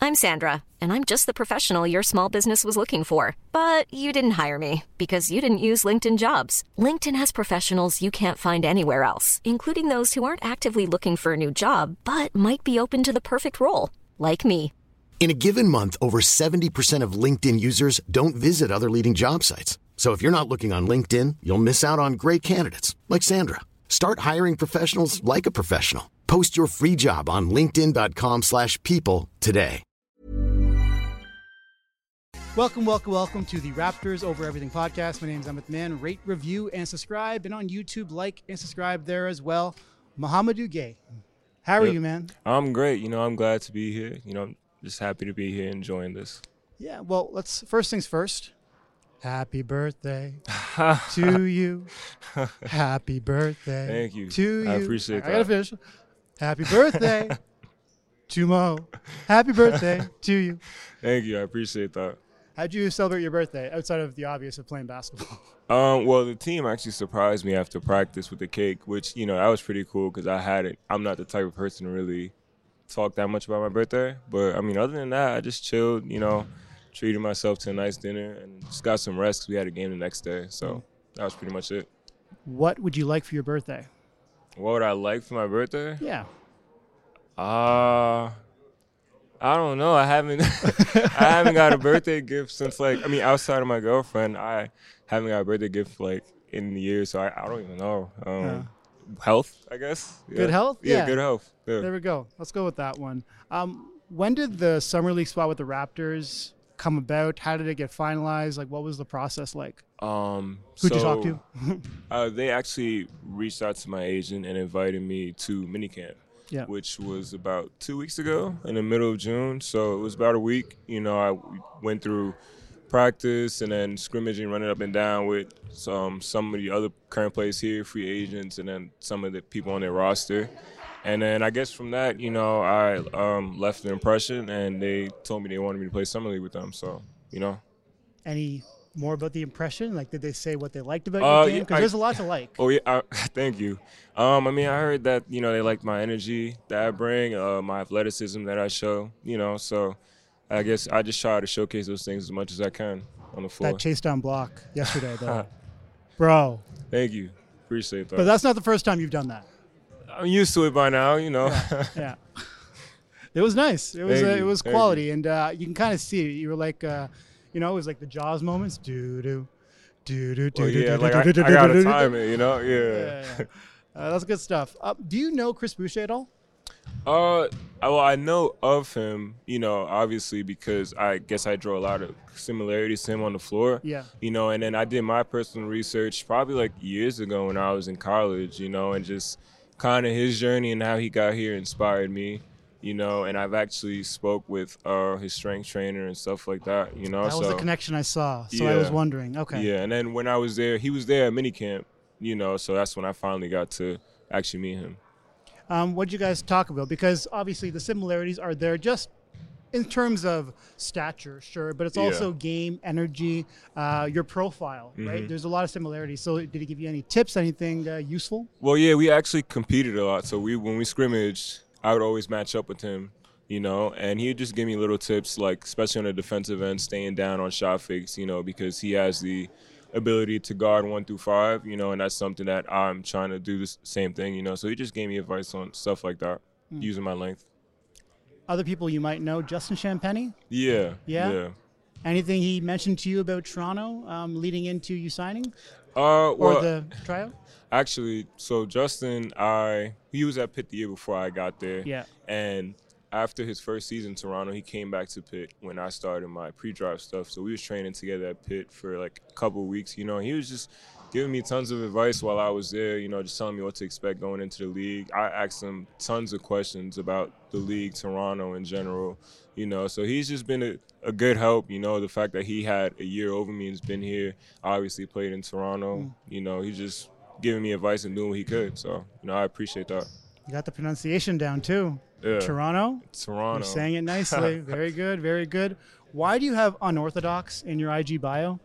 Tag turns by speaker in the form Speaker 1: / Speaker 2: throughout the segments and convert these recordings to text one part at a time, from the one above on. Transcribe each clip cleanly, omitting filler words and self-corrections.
Speaker 1: I'm Sandra, and I'm just the professional your small business was looking for. But you didn't hire me because you didn't use LinkedIn Jobs. LinkedIn has professionals you can't find anywhere else, including those who aren't actively looking for a new job, but might be open to the perfect role, like me.
Speaker 2: In a given month, over 70% of LinkedIn users don't visit other leading job sites. So if you're not looking on LinkedIn, you'll miss out on great candidates like Sandra. Start hiring professionals like a professional. Post your free job on linkedin.com/people today.
Speaker 3: Welcome to the Raptors Over Everything podcast. My name is Amit Man. Rate, review, and subscribe. And on YouTube, like and subscribe there as well. Mohamedou Gueye, how are you, man?
Speaker 4: I'm great. I'm glad to be here. I'm just happy to be here enjoying this.
Speaker 3: Yeah, well, let's first things first. Happy birthday to you. Happy birthday.
Speaker 4: Thank you.
Speaker 3: To you.
Speaker 4: I appreciate that.
Speaker 3: I gotta finish. Happy birthday to Mo. Happy birthday to you.
Speaker 4: Thank you. I appreciate that.
Speaker 3: How'd you celebrate your birthday outside of the obvious of playing basketball?
Speaker 4: Well, the team actually surprised me after practice with the cake, which, that was pretty cool because I'm not the type of person to really talk that much about my birthday. But, other than that, I just chilled, treated myself to a nice dinner and just got some rest because we had a game the next day. So that was pretty much it.
Speaker 3: What would you like for your birthday?
Speaker 4: What would I like for my birthday?
Speaker 3: Yeah.
Speaker 4: I don't know. I haven't got a birthday gift since outside of my girlfriend, I haven't got a birthday gift in the years, so I don't even know. Health, I guess. Yeah.
Speaker 3: Good health?
Speaker 4: Yeah, good health. Yeah.
Speaker 3: There we go. Let's go with that one. When did the summer league spot with the Raptors come about? How did it get finalized? What was the process like? Who'd you talk to?
Speaker 4: They actually reached out to my agent and invited me to minicamp.
Speaker 3: Yeah.
Speaker 4: Which was about 2 weeks ago in the middle of June. So it was about a week. I went through practice and then scrimmaging, running up and down with some of the other current players here, free agents, and then some of the people on their roster. And then I guess from that, I left an impression, and they told me they wanted me to play Summer League with them. So,
Speaker 3: Any more about the impression? Did they say what they liked about your game? Because there's a lot to like.
Speaker 4: Oh, yeah. Thank you. I heard that, they liked my energy that I bring, my athleticism that I show, so I guess I just try to showcase those things as much as I can on the floor.
Speaker 3: That chase down block yesterday, though. Bro.
Speaker 4: Thank you. Appreciate that.
Speaker 3: But that's not the first time you've done that.
Speaker 4: I'm used to it by now,
Speaker 3: Yeah. It was nice. It was quality, and you can kind of see it. You were like, it was like the Jaws moments. Do.
Speaker 4: I gotta time it,
Speaker 3: Yeah. That's good stuff. Do you know Chris Boucher at all?
Speaker 4: Well, I know of him, obviously because I guess I draw a lot of similarities to him on the floor.
Speaker 3: Yeah.
Speaker 4: And then I did my personal research probably years ago when I was in college, and just kind of his journey and how he got here inspired me, and I've actually spoke with his strength trainer and stuff like that,
Speaker 3: That was the connection I saw, so
Speaker 4: yeah.
Speaker 3: I was wondering. Okay.
Speaker 4: Yeah, and then when I was there, he was there at minicamp, so that's when I finally got to actually meet him.
Speaker 3: What did you guys talk about? Because obviously the similarities are there just in terms of stature, sure, but it's also game, energy, your profile, right? There's a lot of similarities. So did he give you any tips, anything useful?
Speaker 4: Well, yeah, we actually competed a lot. So when we scrimmaged, I would always match up with him, and he would just give me little tips, especially on the defensive end, staying down on shot fakes, because he has the ability to guard 1 through 5, and that's something that I'm trying to do the same thing, So he just gave me advice on stuff like that, using my length.
Speaker 3: Other people you might know, Justin Champagnie?
Speaker 4: Yeah.
Speaker 3: Anything he mentioned to you about Toronto leading into you signing?
Speaker 4: Or
Speaker 3: the tryout?
Speaker 4: Actually, so Justin, he was at Pitt the year before I got there.
Speaker 3: Yeah.
Speaker 4: And after his first season in Toronto, he came back to Pitt when I started my pre-draft stuff. So we was training together at Pitt for a couple of weeks. He was just giving me tons of advice while I was there, just telling me what to expect going into the league. I asked him tons of questions about the league, Toronto in general, So he's just been a good help, the fact that he had a year over me and has been here, obviously played in Toronto. He's just giving me advice and doing what he could. So, I appreciate that.
Speaker 3: You got the pronunciation down, too.
Speaker 4: Yeah.
Speaker 3: Toronto?
Speaker 4: You're
Speaker 3: saying it nicely. Very good, very good. Why do you have unorthodox in your IG bio?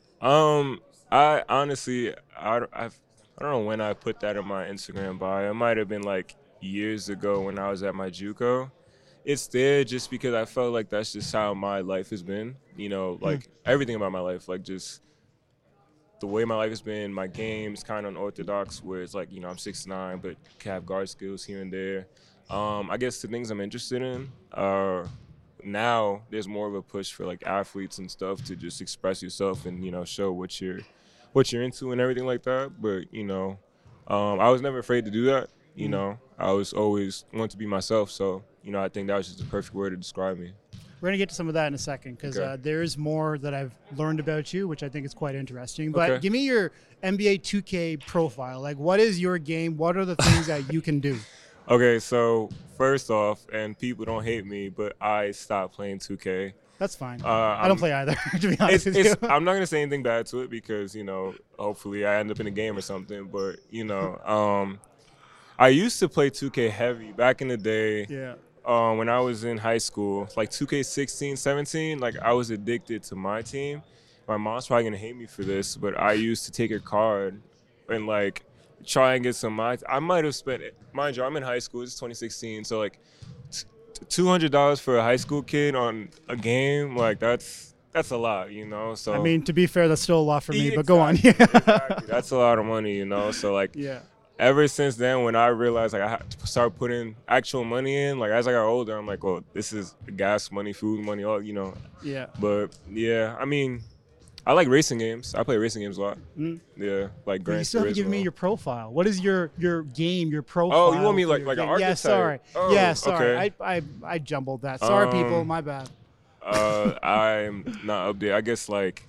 Speaker 4: I honestly, I don't know when I put that in my Instagram bio. It might have been years ago when I was at my JUCO. it's there just because I felt like that's just how my life has been. Like everything about my life, like just the way my life has been. My game's kind of unorthodox, where it's like, I'm 6'9", but can have guard skills here and there. I guess the things I'm interested in are now there's more of a push for like athletes and stuff to just express yourself and show what you're into and everything like that. But I was never afraid to do that. I was always wanted to be myself. So I think that was just the perfect word to describe me.
Speaker 3: We're going to get to some of that in a second because there's more that I've learned about you, which I think is quite interesting. But give me your NBA 2K profile. Like, what is your game? What are the things that you can do?
Speaker 4: Okay, so first off, and people don't hate me, but I stopped playing 2K.
Speaker 3: That's fine. I don't play either, to be honest with you.
Speaker 4: I'm not going to say anything bad to it because, hopefully I end up in a game or something. But, I used to play 2K heavy back in the day.
Speaker 3: Yeah.
Speaker 4: When I was in high school, like 2K16, 17, like I was addicted to my team. My mom's probably going to hate me for this, but I used to take a card and like try and get some I might have spent it. Mind you, I'm in high school. It's 2016. So like $200 for a high school kid on a game, like that's a lot, So
Speaker 3: I mean, to be fair, that's still a lot for me,
Speaker 4: exactly,
Speaker 3: but go on.
Speaker 4: Exactly. That's a lot of money, So like ever since then, when I realized like I had to start putting actual money in, like as I got older, I'm like, oh, this is gas money, food money, all
Speaker 3: Yeah.
Speaker 4: But yeah, I mean, I like racing games. I play racing games a lot. Yeah, like Gran Turismo.
Speaker 3: You still haven't given me your profile. What is your game, your profile?
Speaker 4: Oh, you want me like an archetype?
Speaker 3: Yeah, sorry.
Speaker 4: Oh,
Speaker 3: yeah, sorry.
Speaker 4: Okay.
Speaker 3: I jumbled that. Sorry, people. My bad.
Speaker 4: I'm not up there. I guess like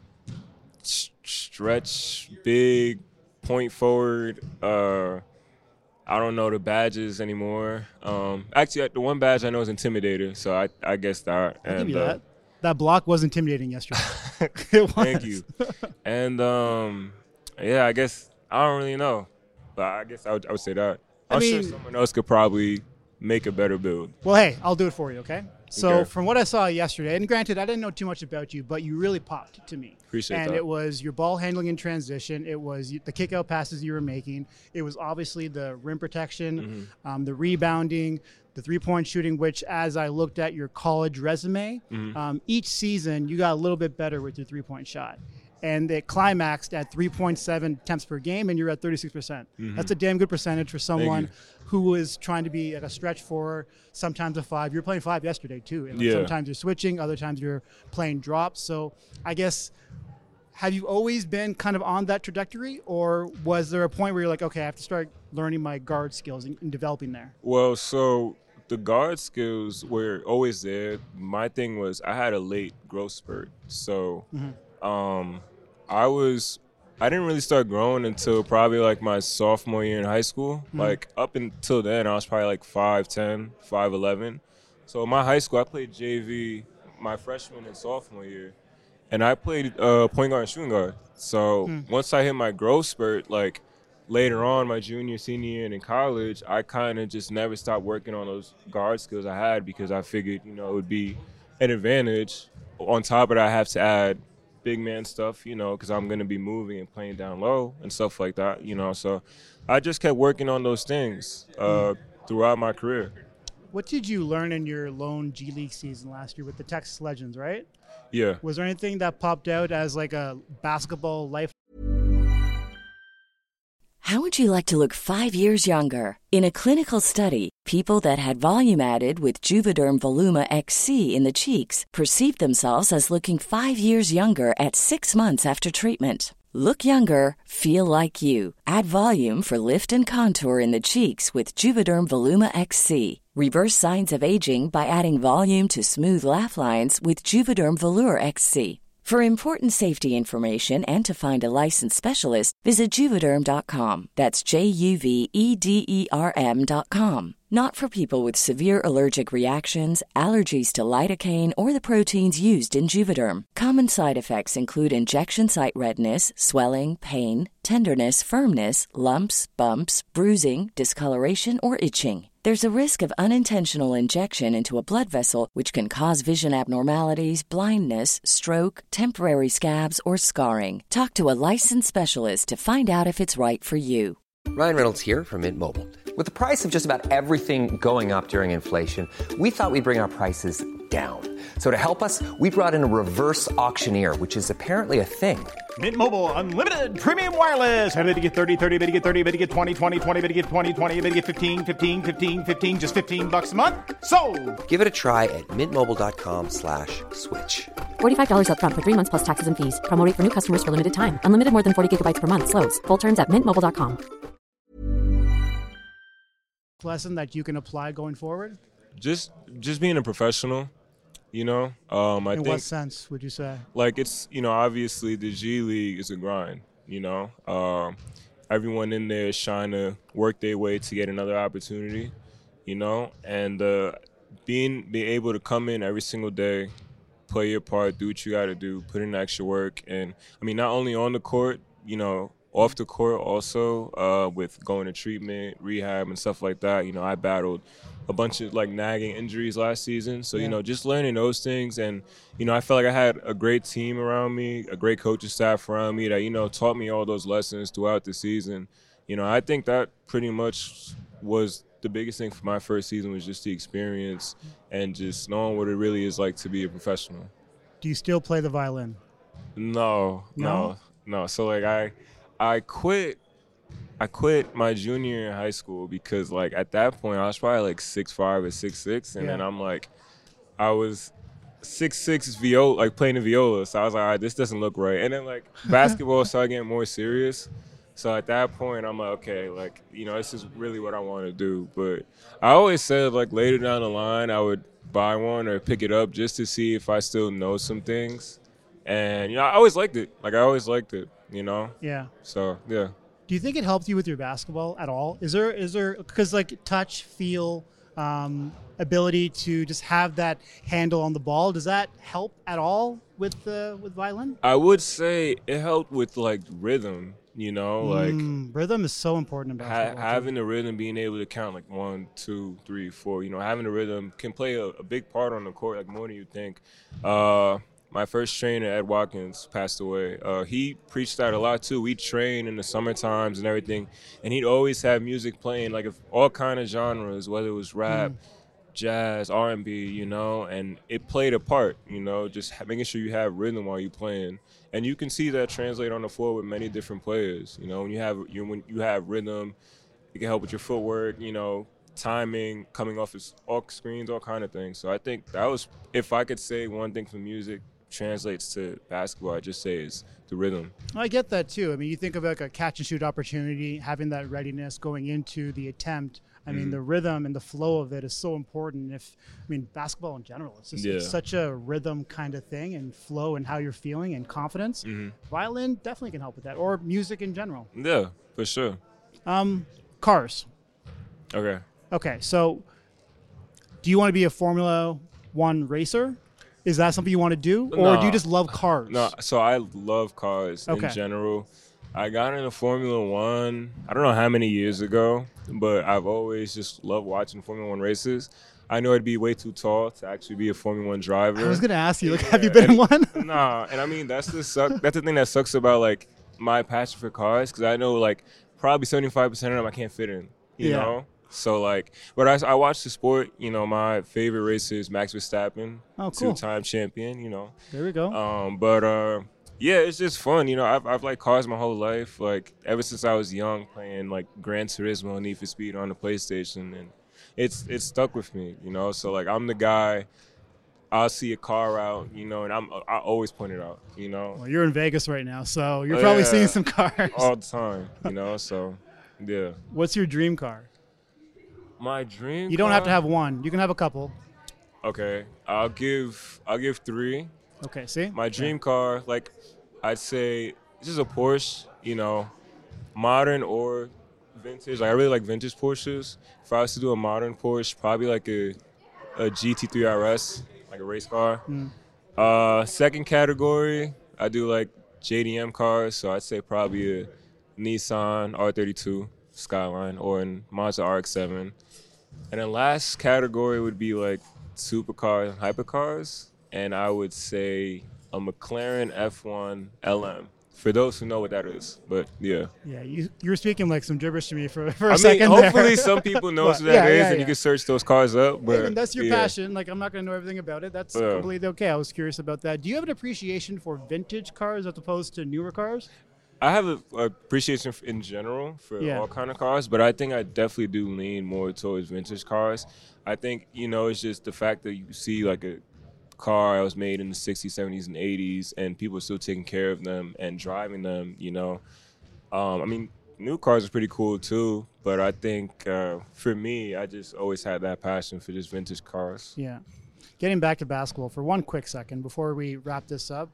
Speaker 4: stretch, big, point forward. I don't know the badges anymore. Actually, the one badge I know is Intimidator, so I guess that.
Speaker 3: I'll give you that. That block was intimidating yesterday.
Speaker 4: It was. Thank you. And I guess I don't really know, but I guess I would say that. I'm sure someone else could probably make a better build.
Speaker 3: Well, hey, I'll do it for you, okay? So from what I saw yesterday, and granted, I didn't know too much about you, but you really popped to me.
Speaker 4: Appreciate that.
Speaker 3: And it was your ball handling in transition. It was the kick-out passes you were making. It was obviously the rim protection, the rebounding, the three-point shooting, which as I looked at your college resume, each season you got a little bit better with your three-point shot. And it climaxed at 3.7 attempts per game, and you're at 36%. That's a damn good percentage for someone who is trying to be like a stretch four, sometimes a five. You were playing five yesterday, too. And sometimes you're switching, other times you're playing drops. So I guess, have you always been kind of on that trajectory, or was there a point where you're like, okay, I have to start learning my guard skills and developing there?
Speaker 4: Well, so the guard skills were always there. My thing was I had a late growth spurt. So I didn't really start growing until probably like my sophomore year in high school. Like up until then, I was probably like 5'10", 5'11". So in my high school, I played JV my freshman and sophomore year. And I played point guard and shooting guard. So once I hit my growth spurt, like later on, my junior, senior year, and in college, I kind of just never stopped working on those guard skills I had because I figured, it would be an advantage. On top of that, I have to add big man stuff, because I'm going to be moving and playing down low and stuff like that, So I just kept working on those things throughout my career.
Speaker 3: What did you learn in your lone G League season last year with the Texas Legends, right?
Speaker 4: Yeah.
Speaker 3: Was there anything that popped out as like a basketball life?
Speaker 5: How would you like to look 5 years younger? In a clinical study, people that had volume added with Juvederm Voluma XC in the cheeks perceived themselves as looking 5 years younger at 6 months after treatment. Look younger, feel like you. Add volume for lift and contour in the cheeks with Juvederm Voluma XC. Reverse signs of aging by adding volume to smooth laugh lines with Juvederm Volure XC. For important safety information and to find a licensed specialist, visit Juvederm.com. That's JUVEDERM.com. Not for people with severe allergic reactions, allergies to lidocaine, or the proteins used in Juvederm. Common side effects include injection site redness, swelling, pain, tenderness, firmness, lumps, bumps, bruising, discoloration, or itching. There's a risk of unintentional injection into a blood vessel, which can cause vision abnormalities, blindness, stroke, temporary scabs, or scarring. Talk to a licensed specialist to find out if it's right for you.
Speaker 6: Ryan Reynolds here from Mint Mobile. With the price of just about everything going up during inflation, we thought we'd bring our prices down. So to help us, we brought in a reverse auctioneer, which is apparently a thing.
Speaker 7: Mint Mobile Unlimited Premium Wireless. How to get 30, 30, bit to get 30, bit to get 20, 20, 20, bit to get 20, 20, bit to get 15, 15, 15, 15, just $15 a month? Sold!
Speaker 6: Give it a try at mintmobile.com/switch.
Speaker 8: $45 up front for 3 months plus taxes and fees. Promo rate for new customers for limited time. Unlimited more than 40 gigabytes per month. Slows full terms at mintmobile.com.
Speaker 3: Lesson that you can apply going forward?
Speaker 4: Just being a professional, I
Speaker 3: In
Speaker 4: think,
Speaker 3: what sense would you say?
Speaker 4: like, it's, obviously the G League is a grind, everyone in there is trying to work their way to get another opportunity, and being able to come in every single day, play your part, do what you got to do, put in extra work, and not only on the court, off the court also, with going to treatment, rehab, and stuff like that. I battled a bunch of nagging injuries last season, so just learning those things, and I felt like I had a great team around me, a great coaching staff around me that taught me all those lessons throughout the season. I think that pretty much was the biggest thing for my first season, was just the experience and just knowing what it really is like to be a professional.
Speaker 3: Do you still play the violin?
Speaker 4: No. So I quit my junior year in high school because at that point I was probably 6'5" or 6'6", and then I was 6'6" viola, playing the viola. So I was like, all right, this doesn't look right. And then basketball started getting more serious. So at that point I'm like, okay, this is really what I want to do. But I always said later down the line I would buy one or pick it up just to see if I still know some things. And I always liked it.
Speaker 3: Yeah.
Speaker 4: So yeah.
Speaker 3: Do you think it helped you with your basketball at all? Is there because touch, feel, ability to just have that handle on the ball, does that help at all with violin?
Speaker 4: I would say it helped with rhythm.
Speaker 3: Rhythm is so important in basketball.
Speaker 4: Having the rhythm, being able to count 1, 2, 3, 4. Having the rhythm can play a big part on the court, more than you think. My first trainer, Ed Watkins, passed away. He preached that a lot too. We trained in the summer times and everything, and he'd always have music playing, all kind of genres, whether it was rap, jazz, R&B, and it played a part, just making sure you have rhythm while you're playing. And you can see that translate on the floor with many different players. When you have rhythm, it can help with your footwork, timing, coming off screens, all kind of things. So I think that was, if I could say one thing from music translates to basketball, I just say is the rhythm.
Speaker 3: I get that too. You think of a catch and shoot opportunity, having that readiness going into the attempt. The rhythm and the flow of it is so important. Basketball in general, it's just it's such a rhythm kind of thing, and flow and how you're feeling and confidence. Violin definitely can help with that, or music in general.
Speaker 4: Yeah, for sure.
Speaker 3: Cars. Okay, so do you want to be a Formula One racer? Is that something you want to do? Or do you just love cars?
Speaker 4: No, so I love cars in general. I got into Formula One, I don't know how many years ago, but I've always just loved watching Formula One races. I know I'd be way too tall to actually be a Formula One driver.
Speaker 3: I was going to ask you, have you been in one?
Speaker 4: Nah, and that's the thing that sucks about my passion for cars, because I know probably 75% of them I can't fit in, you know? So but I watch the sport, my favorite racer is Max Verstappen, two-time champion,
Speaker 3: There we go.
Speaker 4: Yeah, it's just fun, I've liked cars my whole life, ever since I was young, playing Gran Turismo and Need for Speed on the PlayStation, and it's stuck with me, so I'm the guy. I'll see a car out, and I always point it out,
Speaker 3: Well, you're in Vegas right now, so you're probably seeing some cars
Speaker 4: all the time, so yeah.
Speaker 3: What's your dream car?
Speaker 4: My dream.
Speaker 3: You don't have to have one. You can have a couple.
Speaker 4: Okay, I'll give 3.
Speaker 3: Okay, see?
Speaker 4: My dream car, I'd say, this is a Porsche, modern or vintage. I really like vintage Porsches. If I was to do a modern Porsche, probably a GT3 RS, a race car. Second category, I do JDM cars, so I'd say probably a Nissan R32 Skyline or a Mazda RX-7. And then last category would be supercars and hypercars, and I would say a McLaren F1 LM for those who know what that is. But yeah.
Speaker 3: Yeah, you were speaking like some gibberish to me for a
Speaker 4: I mean,
Speaker 3: second
Speaker 4: hopefully
Speaker 3: there.
Speaker 4: some people know what that is, and you can search those cars up. But
Speaker 3: And that's your passion. Like, I'm not going to know everything about it. That's completely okay. I was curious about that. Do you have an appreciation for vintage cars as opposed to newer cars?
Speaker 4: I have an appreciation in general for all kind of cars, but I think I definitely do lean more towards vintage cars. I think, it's just the fact that you see like a car that was made in the 60s, 70s, and 80s, and people are still taking care of them and driving them, I mean, new cars are pretty cool too, but I think for me, I just always had that passion for just vintage cars.
Speaker 3: Yeah. Getting back to basketball for one quick second before we wrap this up.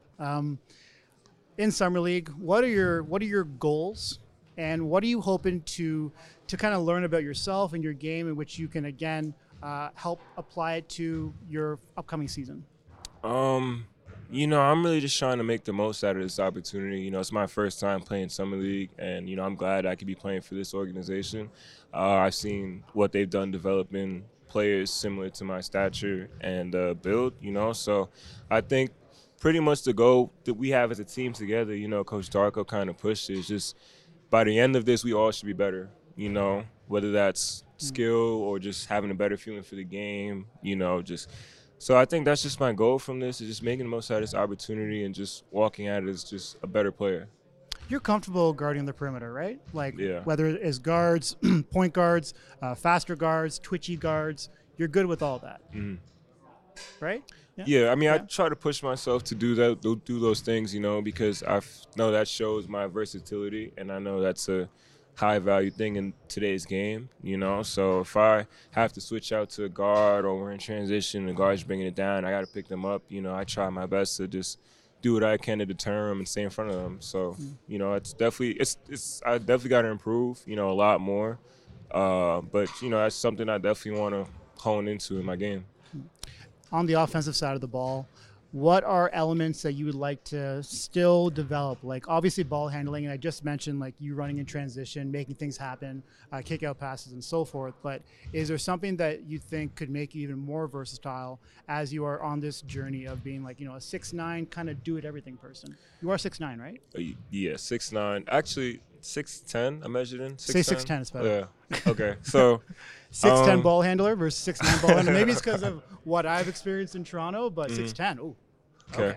Speaker 3: In Summer League, what are your goals, and what are you hoping to kind of learn about yourself and your game, in which you can again help apply it to your upcoming season?
Speaker 4: I'm really just trying to make the most out of this opportunity. It's my first time playing Summer League, and I'm glad I could be playing for this organization. I've seen what they've done developing players similar to my stature and build. So I think pretty much the goal that we have as a team together, Coach Darko kind of pushed is just by the end of this, we all should be better, whether that's skill or just having a better feeling for the game, So I think that's just my goal from this, is just making the most out of this opportunity and just walking at it as just a better player.
Speaker 3: You're comfortable guarding the perimeter, right? Like,
Speaker 4: yeah.
Speaker 3: Whether it is guards, point guards, faster guards, twitchy guards, you're good with all that, right?
Speaker 4: Yeah, I mean, I try to push myself to do those things, because I know that shows my versatility, and I know that's a high-value thing in today's game, So if I have to switch out to a guard or we're in transition, the guard's bringing it down, I got to pick them up. I try my best to just do what I can to deter them and stay in front of them. So, it's definitely I definitely got to improve, a lot more. But that's something I definitely want to hone into in my game.
Speaker 3: On the offensive side of the ball, what are elements that you would like to still develop? Like, obviously ball handling, and I just mentioned like you running in transition, making things happen, kick out passes and so forth. But is there something that you think could make you even more versatile as you are on this journey of being like, a 6'9", kind of do it everything person? You are 6'9", right?
Speaker 4: Yeah, 6'9". Actually, 6'10", I measured in. 6'10".
Speaker 3: Say 6'10" is better.
Speaker 4: Yeah. Okay. So
Speaker 3: 6'10" ball handler versus 6'9" ball handler. Maybe it's because of what I've experienced in Toronto, but 6'10". Oh.
Speaker 4: Okay.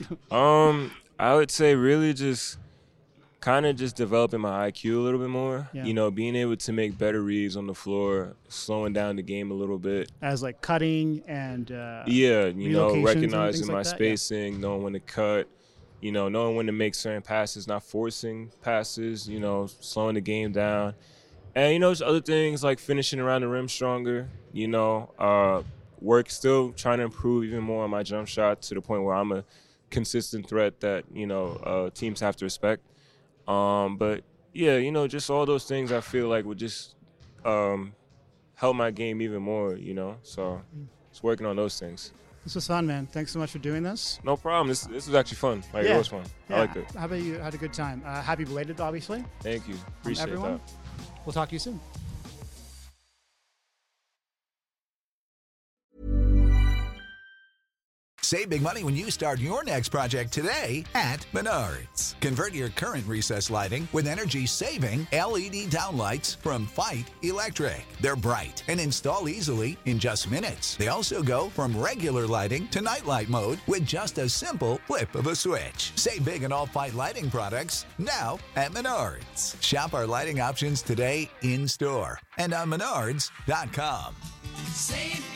Speaker 4: I would say really just kind of just developing my IQ a little bit more. Yeah. Being able to make better reads on the floor, slowing down the game a little bit.
Speaker 3: As like cutting and
Speaker 4: recognizing my
Speaker 3: like
Speaker 4: spacing, knowing when to cut, knowing when to make certain passes, not forcing passes, slowing the game down. And, just other things like finishing around the rim stronger, still trying to improve even more on my jump shot to the point where I'm a consistent threat that, teams have to respect. But, yeah, just all those things I feel like would just help my game even more, So just working on those things.
Speaker 3: This was fun, man. Thanks so much for doing this.
Speaker 4: No problem. This was actually fun. It was fun.
Speaker 3: Yeah.
Speaker 4: I liked it.
Speaker 3: How about you had a good time? Happy belated, obviously.
Speaker 4: Thank you. Appreciate
Speaker 3: everyone.
Speaker 4: that.
Speaker 3: We'll talk to you soon.
Speaker 9: Save big money when you start your next project today at Menards. Convert your current recessed lighting with energy-saving LED downlights from Fight Electric. They're bright and install easily in just minutes. They also go from regular lighting to nightlight mode with just a simple flip of a switch. Save big on all Fight lighting products now at Menards. Shop our lighting options today in-store and on Menards.com.
Speaker 10: Save